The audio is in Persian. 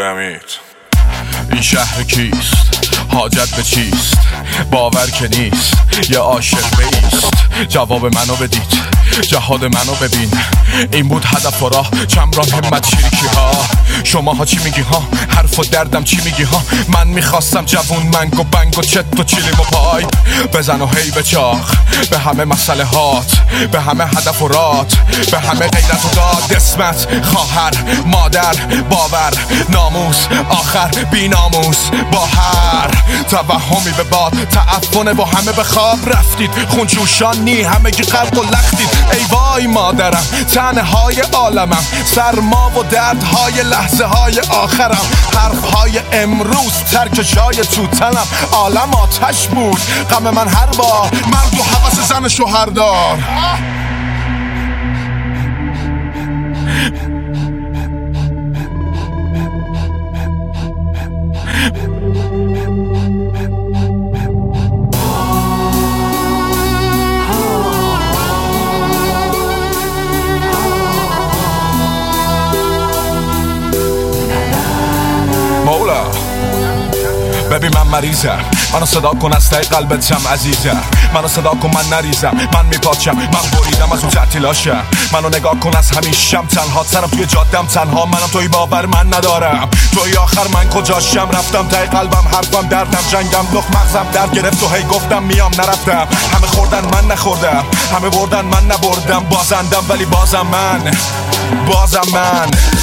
دمید. این شهر کیست؟ حاجت به چیست؟ باور که نیست یه عاشق بیست. جواب منو بدید، جهاد منو ببین. این بود هدف و راه، چمران همت چیریکی ها. شما ها چی میگی ها؟ حرف و دردم چی میگی ها؟ من میخواستم جوون منگ و بنگ و چت و چیلیم و پای بزن و هی بچاخ به همه مسئله هات، به همه هدف و رات، به همه غیرت و داد. اسمت، خواهر، مادر، باور، ناموس، آخر بی ناموس. با هر توهمی به باد تعفنه با همه به خواب رفتید. خونجوشانی همه گی قلب و لختید. ای وای مادرم، تنهای عالمم، سرما و دردهای لحظه های آخرم. حرفهای امروز ترک جای تو تنم. عالم آتش بود غم من هر بار. مرد و حوث زن شوهردار. مولا ببین من مریضم، منو صدا کن از تای قلبتم عزیزم. منو صدا کن من نریزم، من میپاچم، من بریدم از اون تعطیلاشم. منو نگاه کن از همیشم تنها ترم توی جادم تنها منم. توی باور من ندارم، توی آخر من کجاشم؟ رفتم تای قلبم، حرفم دردم، جنگم لخ مغزم درد گرفت و هی گفتم میام نرفتم. همه خوردن من نخوردم، همه بردن من نبردم. بازندم ولی بازم من